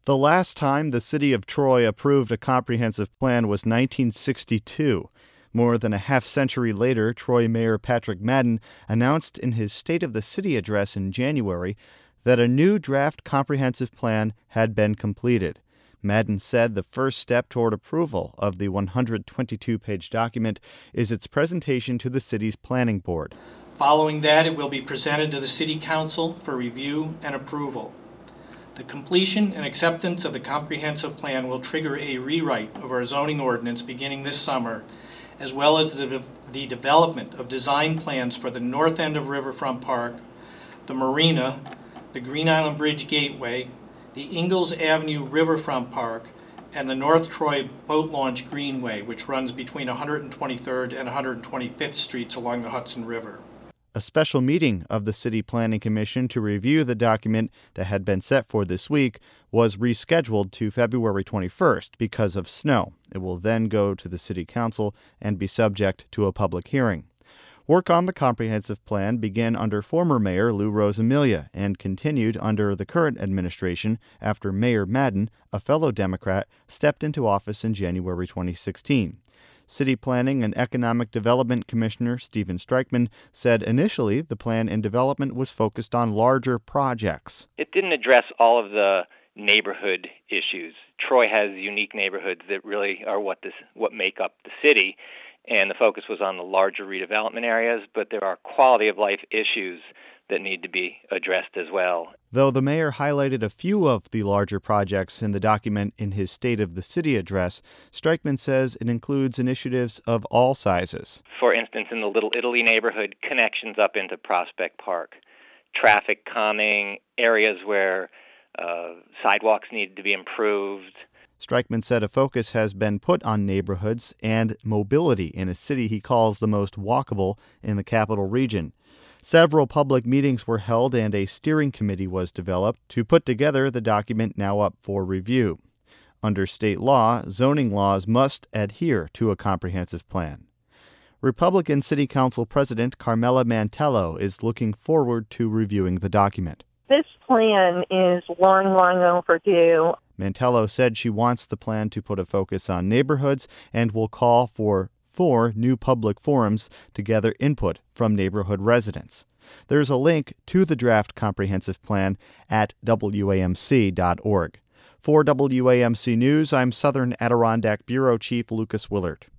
The last time the city of Troy approved a comprehensive plan was 1962. More than a half-century later, Troy Mayor Patrick Madden announced in his State of the City address in January that a new draft comprehensive plan had been completed. Madden said the first step toward approval of the 122-page document is its presentation to the city's planning board. Following that, it will be presented to the City Council for review and approval. The completion and acceptance of the comprehensive plan will trigger a rewrite of our zoning ordinance beginning this summer, as well as the development of design plans for the north end of Riverfront Park, the marina, the Green Island Bridge Gateway, the Ingalls Avenue Riverfront Park, and the North Troy Boat Launch Greenway, which runs between 123rd and 125th Streets along the Hudson River. A special meeting of the City Planning Commission to review the document that had been set for this week was rescheduled to February 21st because of snow. It will then go to the City Council and be subject to a public hearing. Work on the comprehensive plan began under former Mayor Lou Rosamilia and continued under the current administration after Mayor Madden, a fellow Democrat, stepped into office in January 2016. City Planning and Economic Development Commissioner Stephen Streichman said initially the plan in development was focused on larger projects. It didn't address all of the neighborhood issues. Troy has unique neighborhoods that really are what make up the city, and the focus was on the larger redevelopment areas, but there are quality of life issues that need to be addressed as well. Though the mayor highlighted a few of the larger projects in the document in his State of the City address, Streichman says it includes initiatives of all sizes. For instance, in the Little Italy neighborhood, connections up into Prospect Park, traffic calming, areas where sidewalks need to be improved. Streichman said a focus has been put on neighborhoods and mobility in a city he calls the most walkable in the capital region. Several public meetings were held and a steering committee was developed to put together the document now up for review. Under state law, zoning laws must adhere to a comprehensive plan. Republican City Council President Carmela Mantello is looking forward to reviewing the document. This plan is long overdue. Mantello said she wants the plan to put a focus on neighborhoods and will call for 4 new public forums to gather input from neighborhood residents. There's a link to the draft comprehensive plan at WAMC.org. For WAMC News, I'm Southern Adirondack Bureau Chief Lucas Willard.